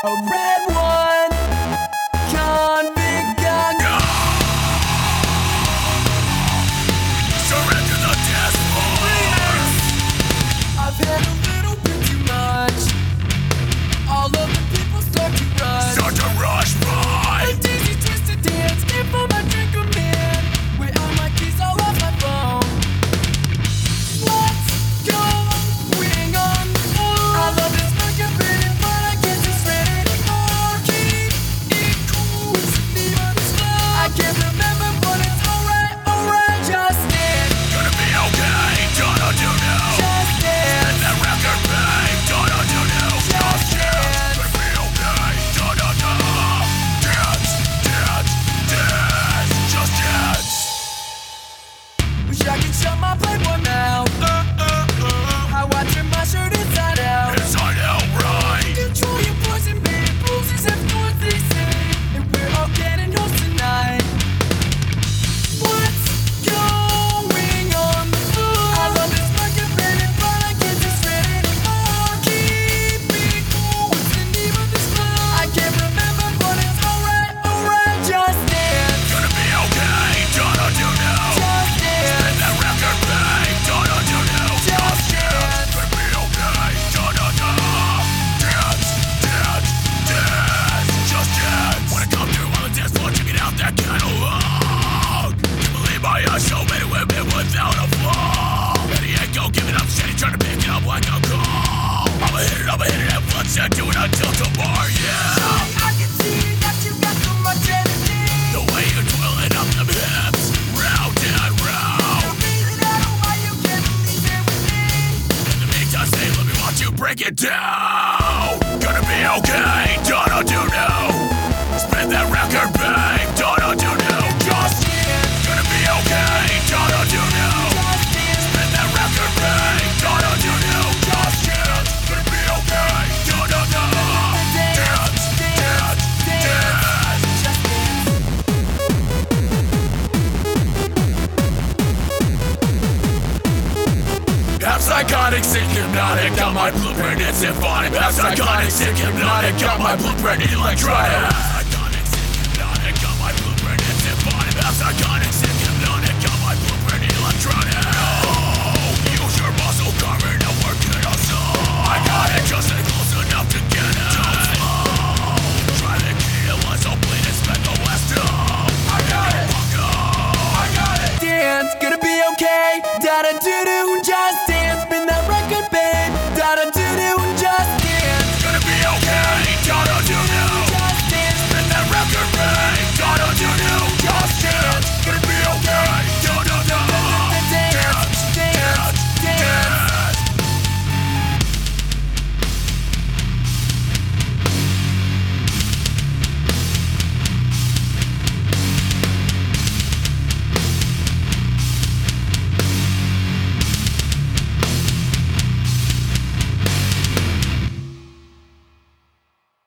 A red one, convict gun. Surrender the dance floor. I've had a little bit too much. All of the people start to rush. Start to rush by. A dizzy twisted dance, give for my drink a man. Where all my keys all off my phone. What's going on the floor? I love this fucking bit, but I can't just read anymore. Keep it cool, it's the name of this club. I can't remember, but it's alright, just dance. Gonna be okay, do-do-do-do. Just dance. Spin that record, babe, do-do-do-do. Just dance. Gonna be okay, do-do-do. Dance, dance, dance, just dance. Wish I could shut my Playboy mouth. How I turn my shirt inside out. Inside out, right. Control your poison, baby. Bruises have what they say. And we're all getting hoes tonight. What's going on the floor? I love this fucking baby, but I can't just read anymore. Keep it cool, what's the name of this club? I can't remember, but it's alright, just dance. Gonna be okay, do-do-do-do. Just dance. Spin that record, babe, do-do-do-do. Just dance. Gonna be okay, do-do-do. Dance, dance, dance, just dance. When I come to on the dance floor, checking out that catalog. Can't believe I have so many women without a flaw. And he ain't gon' give it up, steady trying to pick it up like a call. I'ma hit it, and flex and do it until tomorrow, yeah. I can see that you got so much energy. The way you're twirling up them hips, round and round. The reason I know why you can't leave here with me. In the meantime, say, let me watch you break it down. Gonna be okay, do-do-do-do. Spin that record, babe, do-do-do-do. Just dance. Gonna be okay, do-do-do-do. Just dance. Spin that record, babe, do-do-do-do. Just dance. Gonna be okay, do-do-do. Dance, dance, dance. Just dance. I'm psychotic, sick, hypnotic, got my blueprint, it's symphonic. I'm psychotic, sick, hypnotic, got my blueprint, electronic. I'm psychotic, sick, hypnotic, got my blueprint, it's symphonic. I'm psychotic,